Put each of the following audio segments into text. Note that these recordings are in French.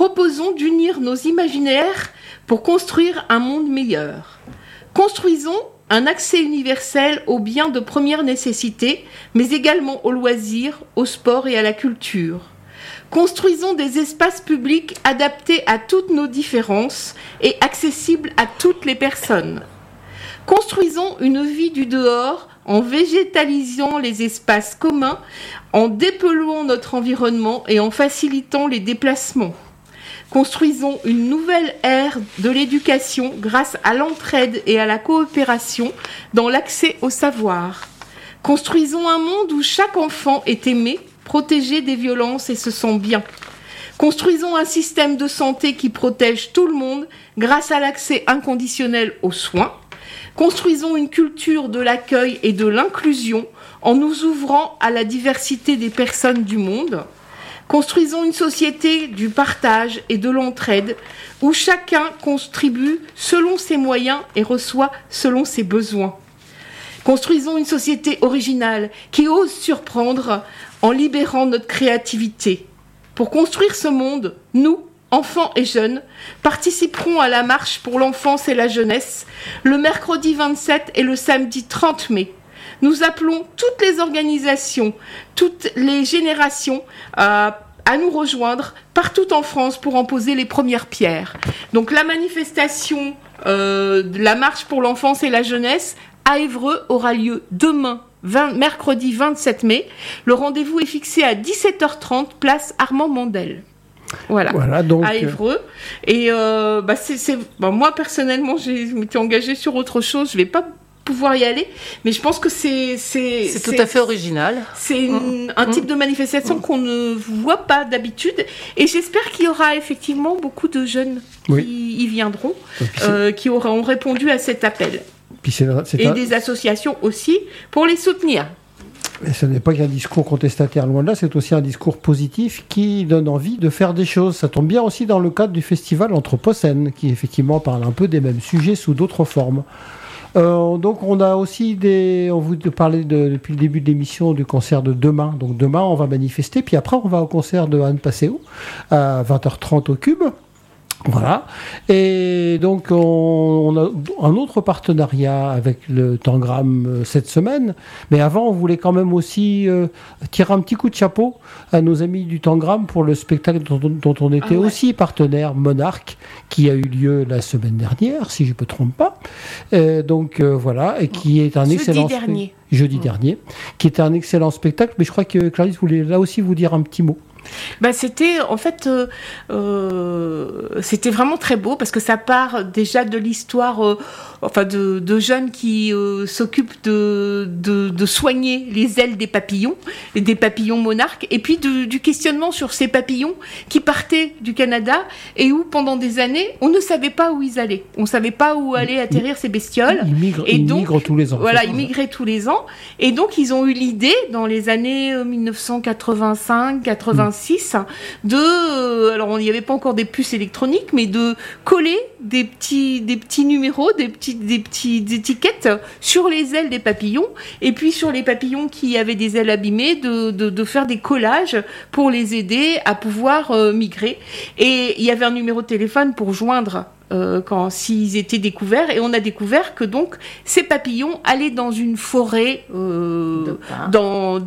proposons d'unir nos imaginaires pour construire un monde meilleur. Construisons un accès universel aux biens de première nécessité, mais également aux loisirs, au sport et à la culture. Construisons des espaces publics adaptés à toutes nos différences et accessibles à toutes les personnes. Construisons une vie du dehors en végétalisant les espaces communs, en dépolluant notre environnement et en facilitant les déplacements. Construisons une nouvelle ère de l'éducation grâce à l'entraide et à la coopération dans l'accès au savoir. Construisons un monde où chaque enfant est aimé, protégé des violences et se sent bien. Construisons un système de santé qui protège tout le monde grâce à l'accès inconditionnel aux soins. Construisons une culture de l'accueil et de l'inclusion en nous ouvrant à la diversité des personnes du monde. Construisons une société du partage et de l'entraide où chacun contribue selon ses moyens et reçoit selon ses besoins. Construisons une société originale qui ose surprendre en libérant notre créativité. Pour construire ce monde, nous, enfants et jeunes, participeront à la marche pour l'enfance et la jeunesse le mercredi 27 et le samedi 30 mai. Nous appelons toutes les organisations, toutes les générations à nous rejoindre partout en France pour en poser les premières pierres. Donc la manifestation de la marche pour l'enfance et la jeunesse à Évreux aura lieu demain, mercredi 27 mai. Le rendez-vous est fixé à 17h30, place Armand Mandel. Voilà donc, à Évreux. Et moi, personnellement, je m'étais engagée sur autre chose. Je ne vais pas pouvoir y aller, mais je pense que c'est tout à fait original. C'est un type de manifestation qu'on ne voit pas d'habitude, et j'espère qu'il y aura effectivement beaucoup de jeunes qui y viendront, qui auront répondu à cet appel. Des associations aussi pour les soutenir. Et ce n'est pas qu'un discours contestataire, loin de là, c'est aussi un discours positif qui donne envie de faire des choses. Ça tombe bien aussi dans le cadre du festival Anthropocène, qui effectivement parle un peu des mêmes sujets sous d'autres formes. Donc on a aussi on vous parlait depuis le début de l'émission du concert de demain. Donc demain on va manifester, puis après on va au concert de Anne Passeo à 20h30 au Cube. Voilà. Et donc on a un autre partenariat avec le Tangram cette semaine. Mais avant on voulait quand même aussi tirer un petit coup de chapeau à nos amis du Tangram pour le spectacle dont on était aussi partenaire, Monarque, qui a eu lieu la semaine dernière, si je ne me trompe pas. Voilà, et qui est un jeudi dernier, qui était un excellent spectacle. Mais je crois que Clarisse voulait là aussi vous dire un petit mot. C'était en fait c'était vraiment très beau parce que ça part déjà de l'histoire de jeunes qui s'occupent de soigner les ailes des papillons monarques, et puis du questionnement sur ces papillons qui partaient du Canada et où pendant des années on ne savait pas où ils allaient, on ne savait pas où allaient atterrir ces bestioles. Ils migrent tous les ans. Voilà, ils migraient tous les ans, et donc ils ont eu l'idée dans les années 1985-86 alors il n'y avait pas encore des puces électroniques, mais de coller des petits numéros, des petites étiquettes sur les ailes des papillons, et puis sur les papillons qui avaient des ailes abîmées, de faire des collages pour les aider à pouvoir migrer. Et il y avait un numéro de téléphone pour joindre s'ils étaient découverts, et on a découvert que donc ces papillons allaient dans une forêt dans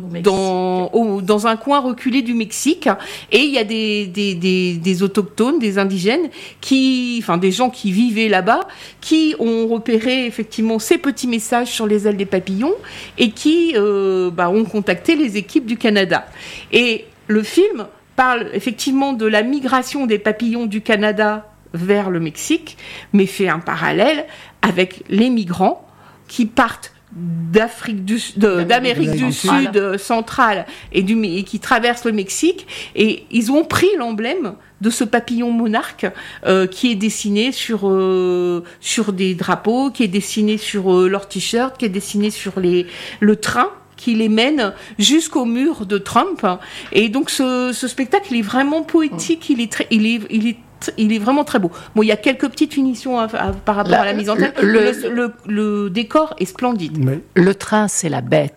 un coin reculé du Mexique, et il y a des autochtones, des indigènes des gens qui vivaient là-bas, qui ont repéré effectivement ces petits messages sur les ailes des papillons et qui ont contacté les équipes du Canada. Et le film parle effectivement de la migration des papillons du Canada vers le Mexique, mais fait un parallèle avec les migrants qui partent d'Amérique du Sud centrale et qui traversent le Mexique, et ils ont pris l'emblème de ce papillon monarque qui est dessiné sur des drapeaux, qui est dessiné sur leur t-shirt, qui est dessiné sur le train qui les mène jusqu'au mur de Trump. Et donc ce spectacle, il est vraiment poétique, il est vraiment très beau. Bon, il y a quelques petites finitions par rapport à la mise en scène. Le décor est splendide. Le train, c'est la bête.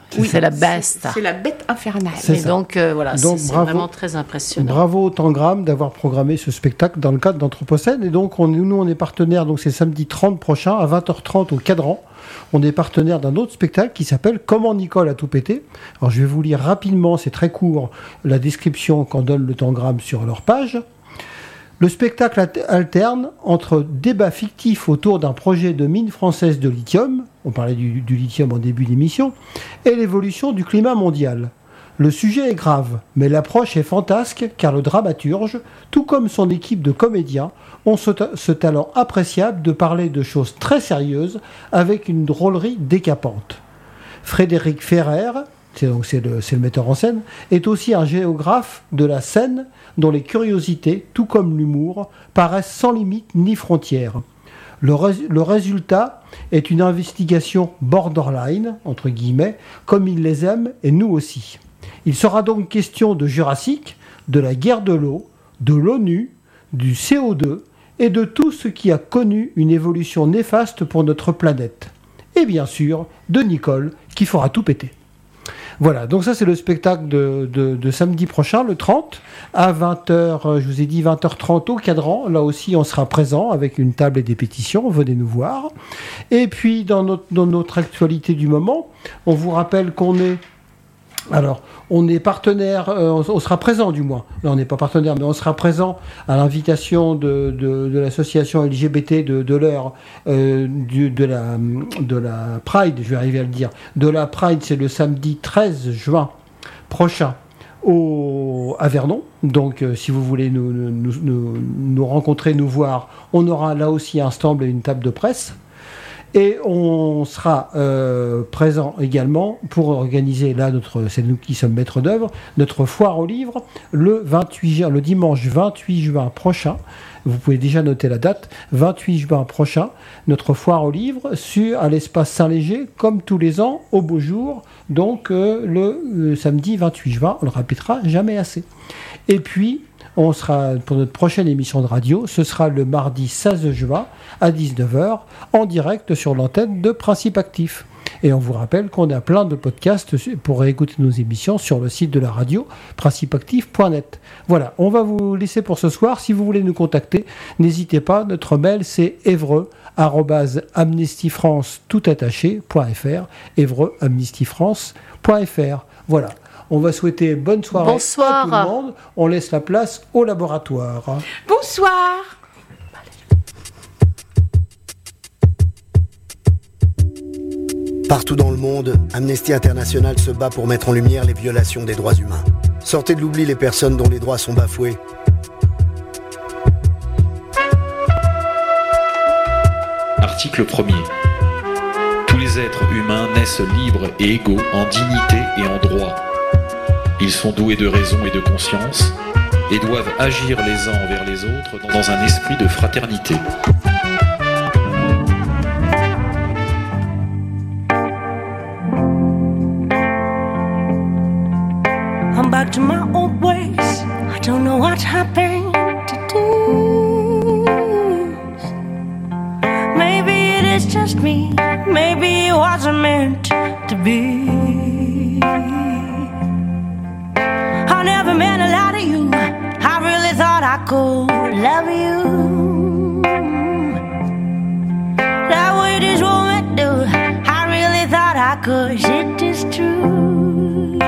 Oui, c'est la bête. C'est la bête infernale. Et donc, voilà, donc, c'est bravo, vraiment très impressionnant. Bravo au Tangram d'avoir programmé ce spectacle dans le cadre d'Anthropocène. Et donc, nous, on est partenaire, donc c'est samedi 30 prochain, à 20h30 au Cadran. On est partenaire d'un autre spectacle qui s'appelle Comment Nicole a tout pété. Alors, je vais vous lire rapidement, c'est très court, la description qu'en donne le Tangram sur leur page. Le spectacle alterne entre débats fictifs autour d'un projet de mine française de lithium, on parlait du lithium en début d'émission, et l'évolution du climat mondial. Le sujet est grave, mais l'approche est fantasque car le dramaturge, tout comme son équipe de comédiens, ont ce talent appréciable de parler de choses très sérieuses avec une drôlerie décapante. Frédéric Ferrer, c'est le metteur en scène, est aussi un géographe de la scène dont les curiosités, tout comme l'humour, paraissent sans limite ni frontières. Le résultat est une investigation borderline, entre guillemets, comme il les aime et nous aussi. Il sera donc question de Jurassique, de la guerre de l'eau, de l'ONU, du CO2 et de tout ce qui a connu une évolution néfaste pour notre planète. Et bien sûr, de Nicole, qui fera tout péter. Voilà, donc ça c'est le spectacle de samedi prochain, le 30, à 20h, je vous ai dit 20h30 au Cadran. Là aussi on sera présent avec une table et des pétitions, venez nous voir. Et puis dans notre actualité du moment, on vous rappelle qu'on est... Alors, on est partenaire, on sera présent du moins. Non, on n'est pas partenaire, mais on sera présent à l'invitation de l'association LGBT de l'heure, de la Pride, je vais arriver à le dire. De la Pride, c'est le samedi 13 juin prochain à Vernon. Donc, si vous voulez nous rencontrer, nous voir, on aura là aussi un stand et une table de presse. Et on sera présent également pour organiser, là, c'est nous qui sommes maîtres d'œuvre, notre foire aux livres le dimanche 28 juin prochain. Vous pouvez déjà noter la date, 28 juin prochain, notre foire aux livres à l'espace Saint-Léger, comme tous les ans, au beau jour, donc le samedi 28 juin, on le répétera jamais assez. Et puis, on sera, pour notre prochaine émission de radio, ce sera le mardi 16 juin à 19h en direct sur l'antenne de Principe Actif. Et on vous rappelle qu'on a plein de podcasts pour écouter nos émissions sur le site de la radio, principeactif.net. Voilà, on va vous laisser pour ce soir. Si vous voulez nous contacter, n'hésitez pas. Notre mail, c'est evreux@amnestyfrance.fr, evreux@amnestyfrance.fr. Voilà. On va souhaiter bonne soirée à tout le monde. On laisse la place au laboratoire. Bonsoir. Partout dans le monde, Amnesty International se bat pour mettre en lumière les violations des droits humains. Sortez de l'oubli les personnes dont les droits sont bafoués. Article 1er. Tous les êtres humains naissent libres et égaux en dignité et en droit. Ils sont doués de raison et de conscience et doivent agir les uns envers les autres dans un esprit de fraternité. I'm back to my old ways. I don't know what happened to do. Maybe it is just me. Maybe it wasn't meant to be. I never meant a lot to you. I really thought I could love you. That way this woman do. I really thought I could. It is true.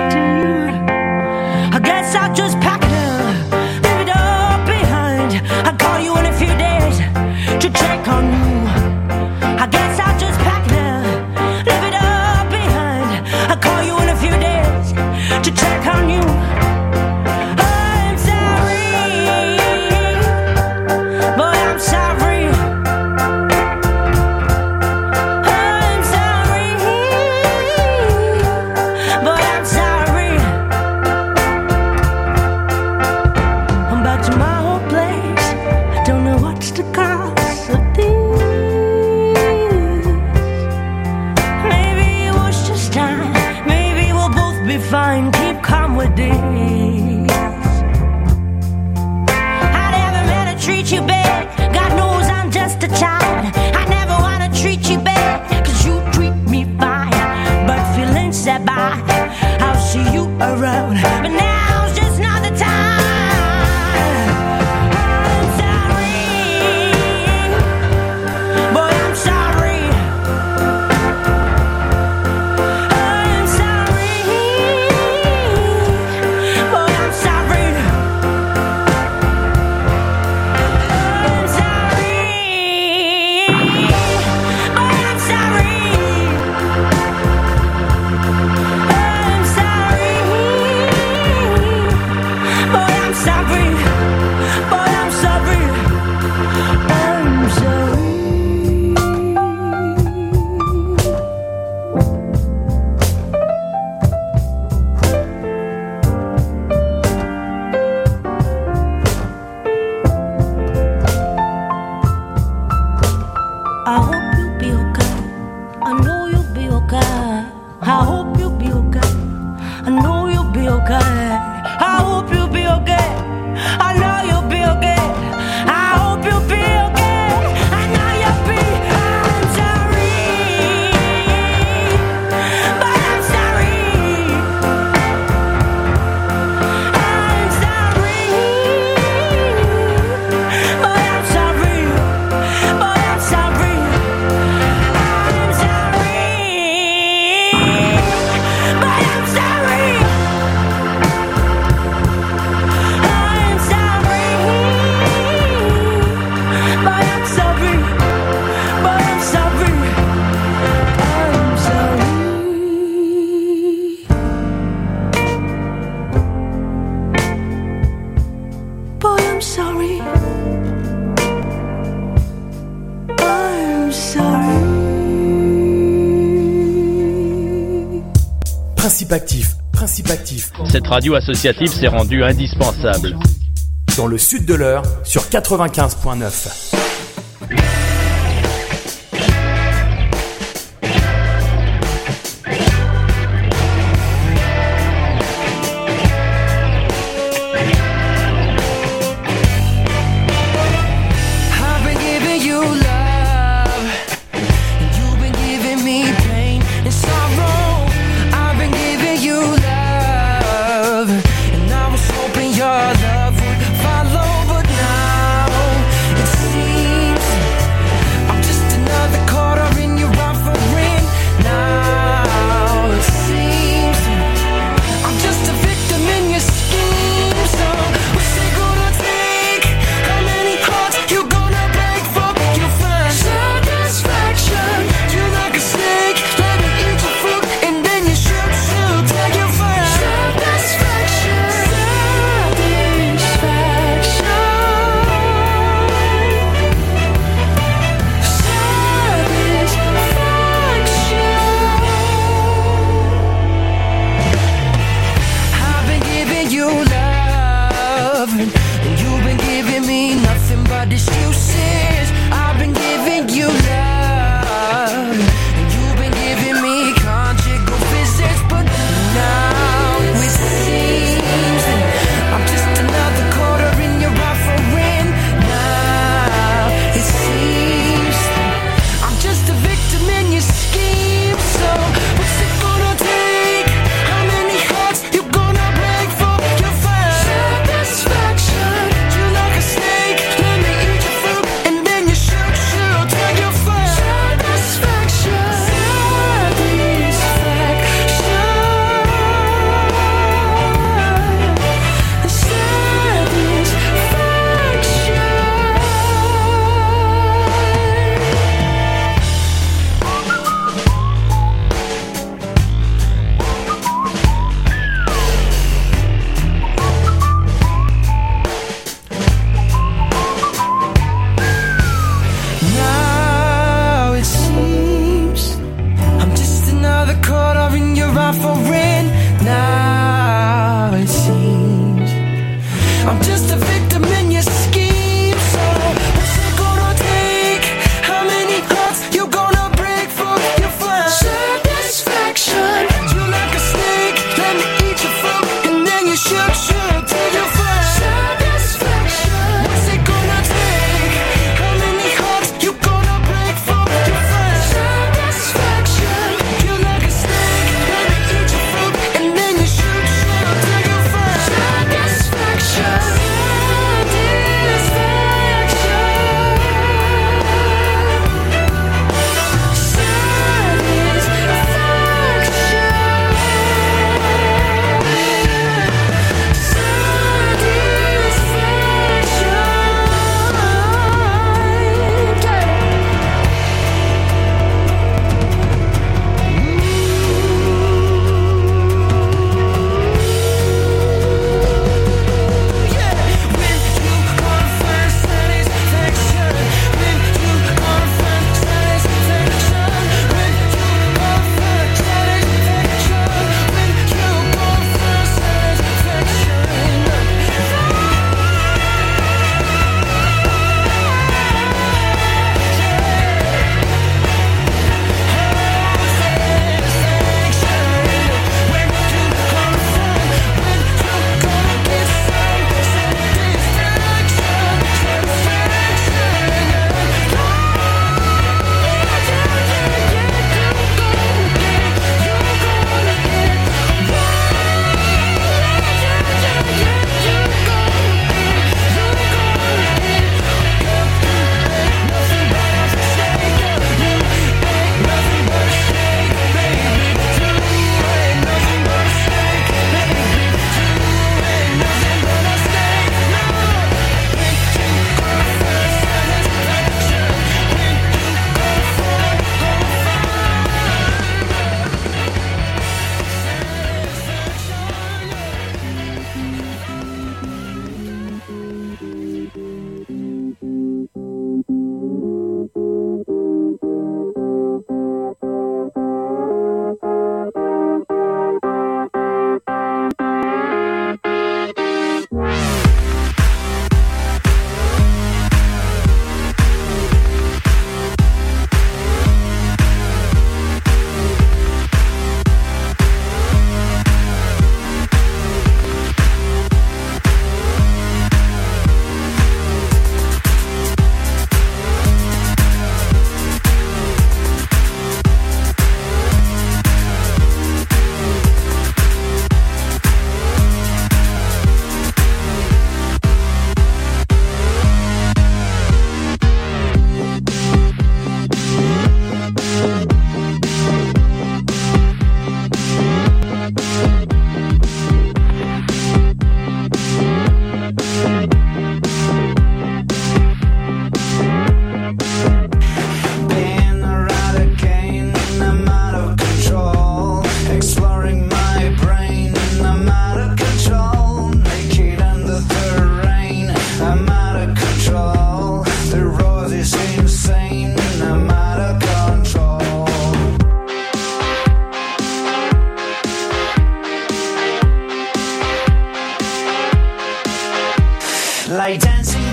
I guess I'll just pack it up, leave it all behind. I'll call you in a few days to check on you. I guess I'll just pack it up, leave it all behind. I'll call you in a few days to check on you. I'm sorry, boy, I'm sorry. I'm sorry, Principe actif, principe actif. Cette radio associative s'est rendue indispensable. Dans le sud de l'Eure, sur 95.9. Your love would follow, but now it seems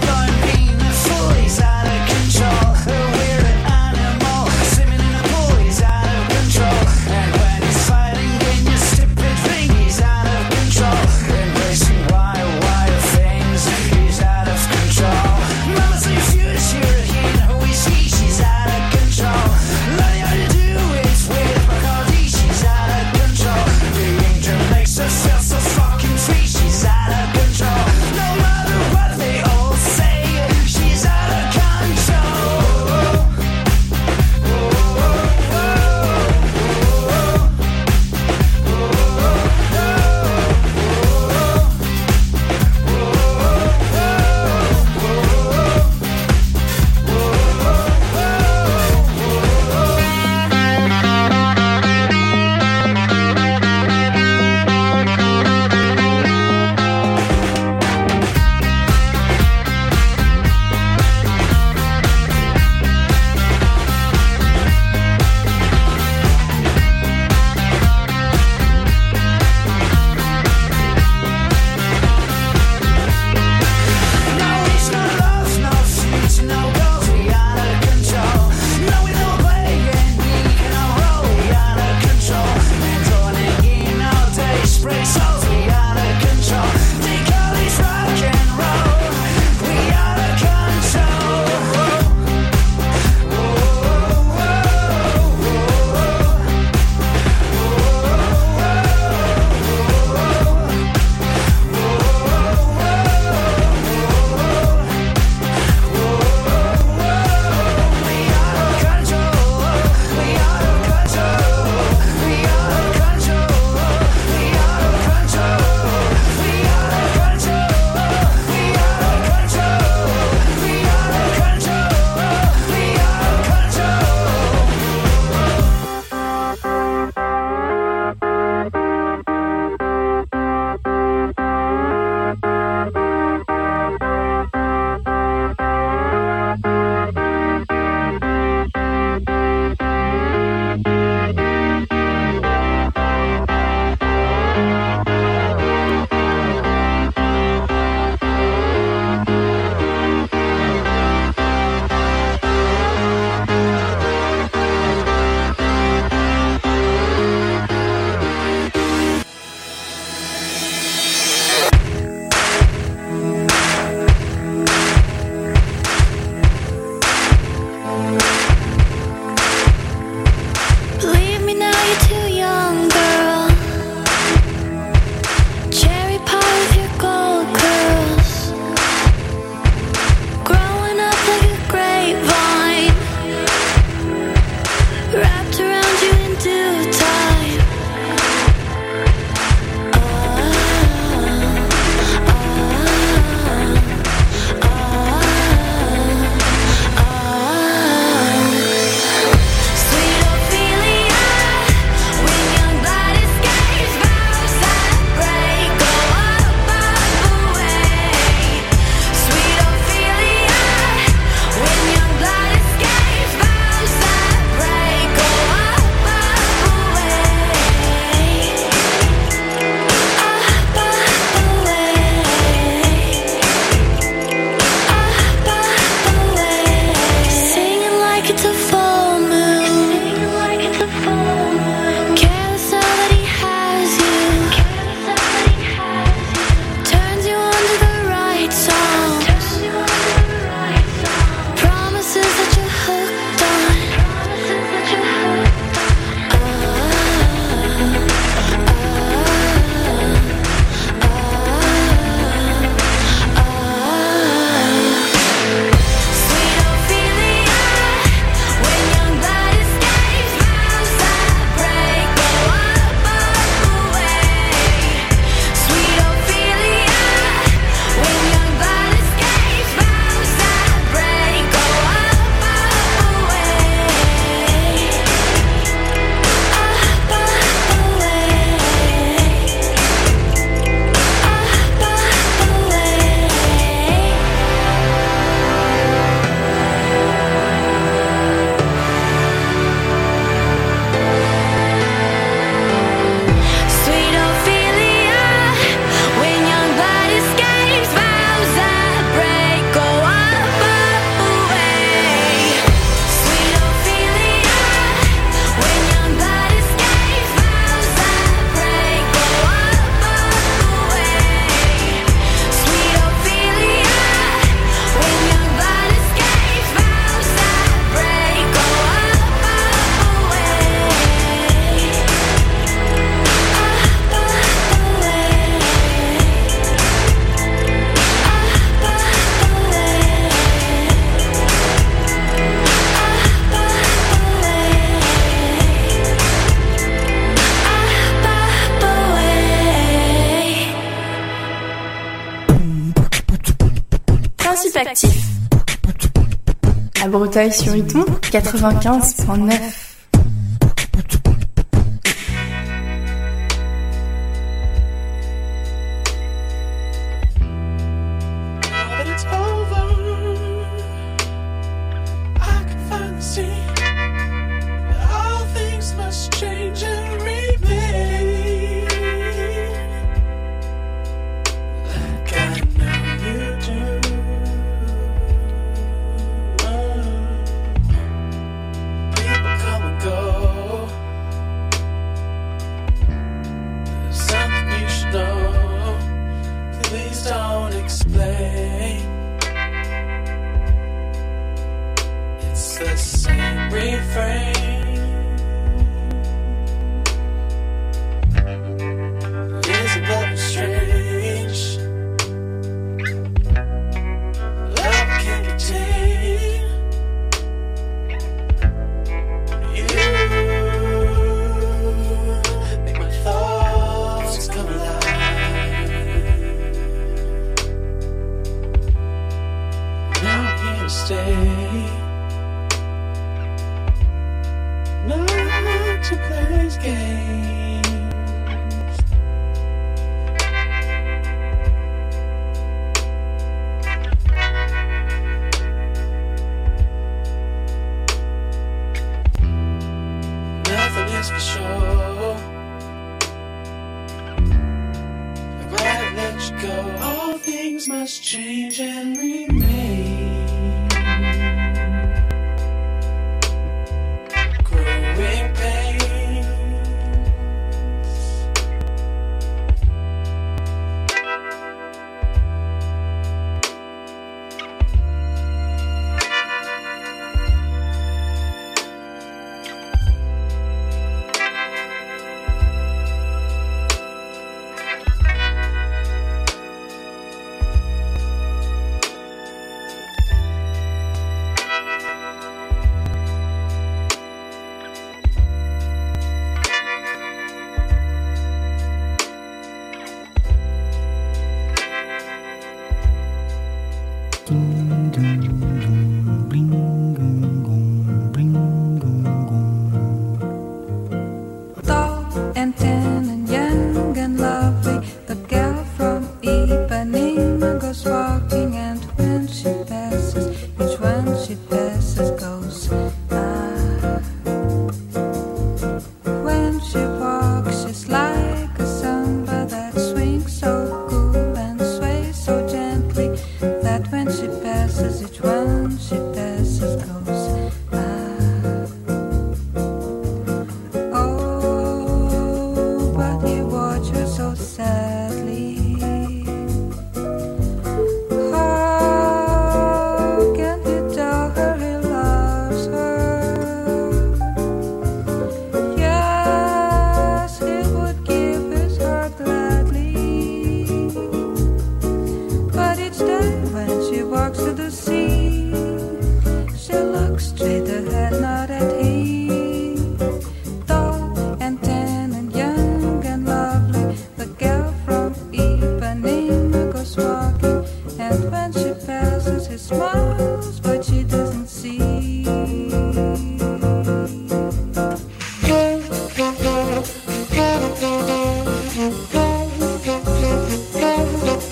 Control. À Breteuil-sur-Iton, 95.9.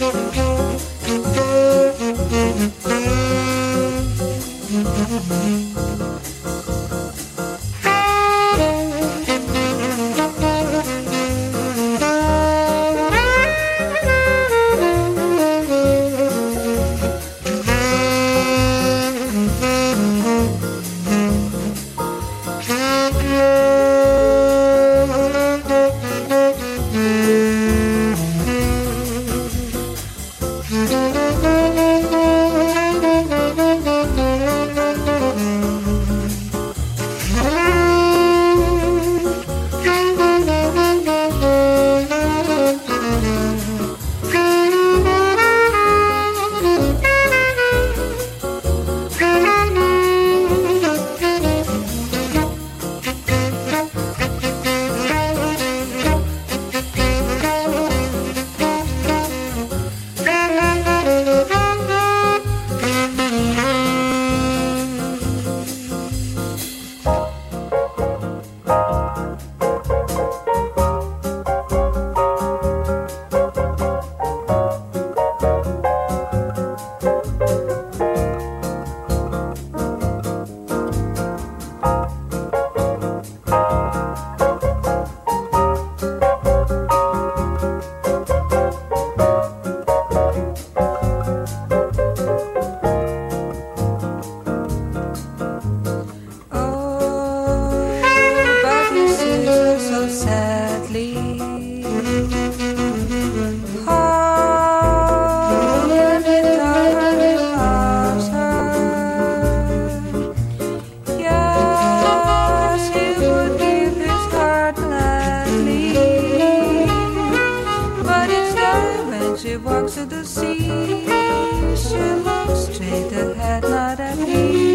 Mm-hmm.